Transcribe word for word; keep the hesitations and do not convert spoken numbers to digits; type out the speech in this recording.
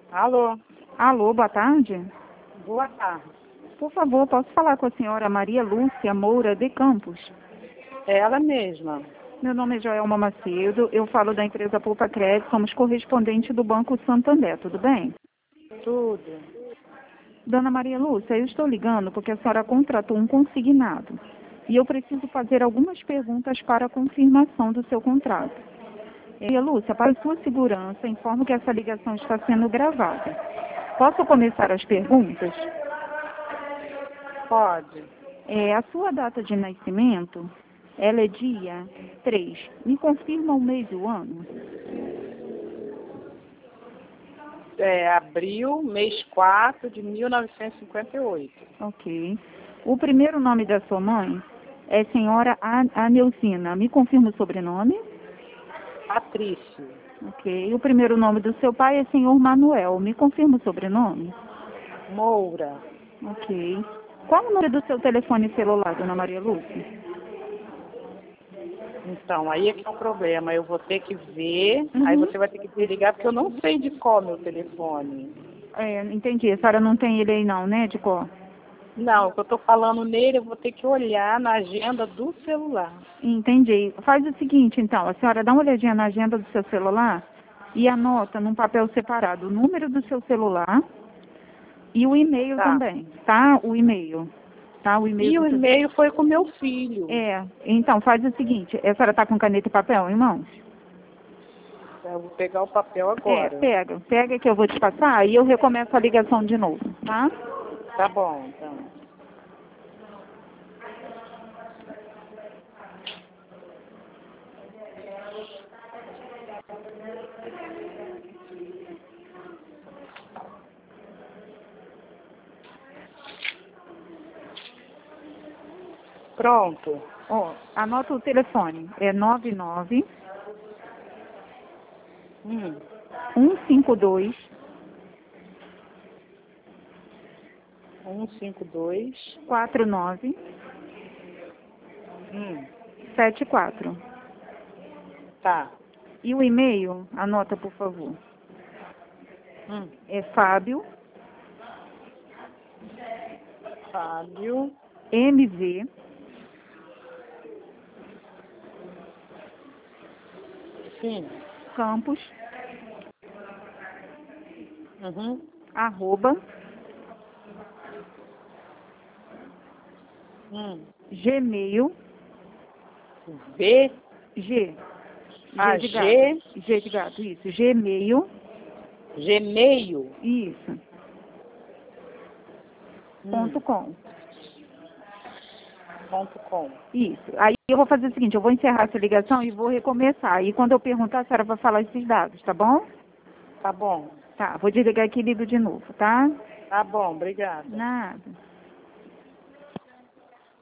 Alô, Alô, boa tarde. boa tarde. Por favor, posso falar com a senhora Maria Lúcia Moura de Campos? É ela mesma. Meu nome é Joelma Macedo, eu falo da empresa Poupa Crédito, somos correspondente do Banco Santander, tudo bem? Tudo. Dona Maria Lúcia, eu estou ligando porque a senhora contratou um consignado e eu preciso fazer algumas perguntas para a confirmação do seu contrato. Maria Lúcia, para sua segurança, informo que essa ligação está sendo gravada. Posso começar as perguntas? Pode. É, a sua data de nascimento, ela é dia três. Me confirma o mês e o ano? É abril, mês quatro de mil novecentos e cinquenta e oito. Ok. O primeiro nome da sua mãe é senhora A- Anelcina. Me confirma o sobrenome? Patrício. Ok. O primeiro nome do seu pai é senhor Manuel. Me confirma o sobrenome? Moura. Ok. Qual o número do seu telefone celular, dona Maria Lúcia? Então, aí é que é o problema. Eu vou ter que ver, Uhum. aí você vai ter que desligar, porque eu não sei de qual meu telefone. É, entendi. A senhora não tem ele aí não, né, de cor? Não, o que eu estou falando nele, eu vou ter que olhar na agenda do celular. Entendi. Faz o seguinte, então, a senhora dá uma olhadinha na agenda do seu celular e anota num papel separado o número do seu celular e o e-mail Tá. também, tá? O e-mail, tá? O e-mail E do o seu... e-mail foi com meu filho. É, então, faz o seguinte, a senhora tá com caneta e papel em mãos? Eu vou pegar o papel É, agora. pega, pega que eu vou te passar e eu recomeço a ligação de novo, tá? Tá bom, então. Pronto. Ó, anota o telefone, é nove nove Hum. um cinco dois um cinco dois. quatro nove Hum. sete quatro. Tá. E o e-mail, anota por favor, Hum. é Fábio, Fábio. M V, Sim. Campos, Uhum. arroba, Hum. gmail, B. G, A G de G. gato, G de gato, isso, gmail, Gmail. isso, ponto Hum. com, Ponto com. isso. Aí eu vou fazer o seguinte, eu vou encerrar essa ligação e vou recomeçar. E quando eu perguntar, a senhora vai falar esses dados, tá bom? Tá bom. Tá, vou desligar aqui e ligo de novo, tá? Tá bom, obrigada. Nada.